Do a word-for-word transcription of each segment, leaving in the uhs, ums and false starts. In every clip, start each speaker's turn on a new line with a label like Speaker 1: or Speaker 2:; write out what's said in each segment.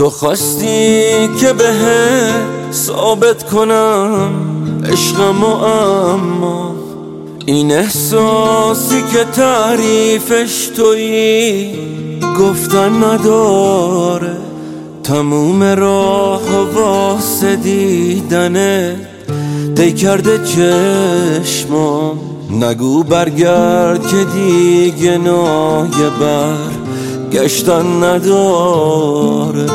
Speaker 1: تو خواستی که بهت ثابت کنم عشقم، اما این احساسی که تعریفش تویی گفتن نداره. تموم راه واسه دیدنت دی کرده چشمام. نگو برگرد که دیگه نایه برگشتن نداره.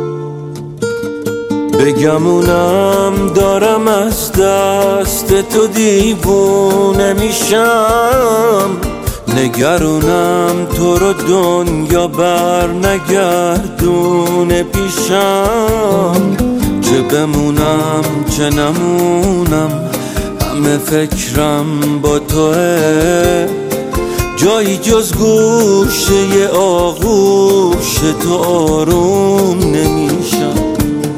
Speaker 1: بگمونم دارم از دست تو دیوونه میشم، نگرونم تو رو دنیا بر نگردونه پیشم. چه بمونم چه نمونم همه فکرم با توه، جایی جز گوشه آغوش تو آروم نمیشم.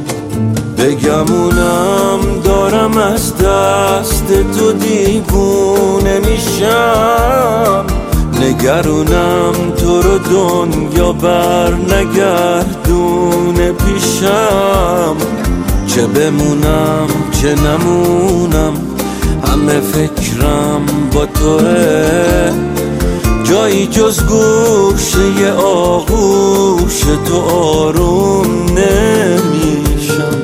Speaker 1: بگمونم دارم از دست تو دیوونه میشم، نگرونم تو رو دنیا بر نگردونه پیشم. چه بمونم چه نمونم همه فکرم با توه، جایی جز گوشه آغوش تو آروم نمیشم.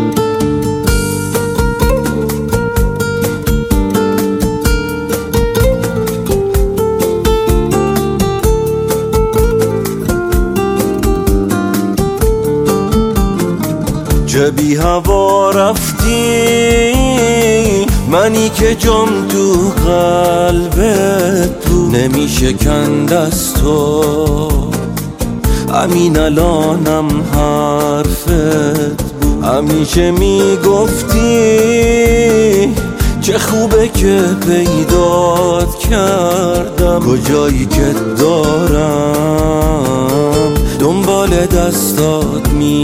Speaker 1: چه بی هوا رفتی منی که جام تو قلبت بود، نمیشه کند از تو همین الانم حرفت بود. همیشه میگفتی چه خوبه که پیدات کردم، کجایی که دارم دنبال دستات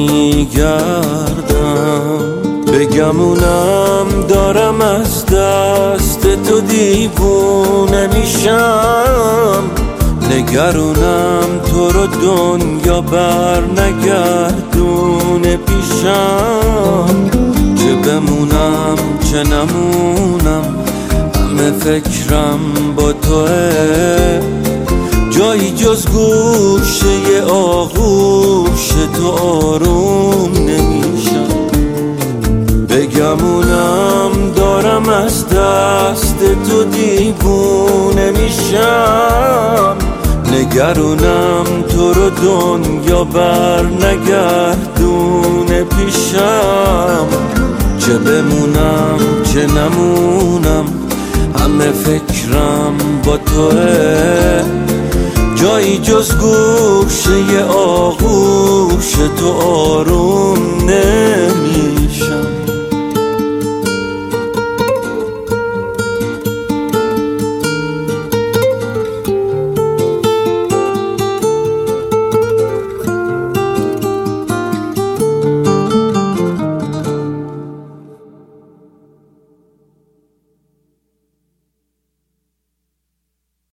Speaker 1: میگردم. بگمونم دارم از دست تو دیوونه میشم، نگرونم تو رو دنیا بر نگردونه پیشم. چه بمونم چه نمونم همه فکرم با توه، جایی جز گوشه آغوش تو آروم نمیشم. بگمونم دارم از دست تو دیوونه میشم، نگرونم تو رو دنیا بر نگردونه پیشم. چه بمونم چه نمونم همه فکرم با توه، جایی جز گوشه آغوش تو آروم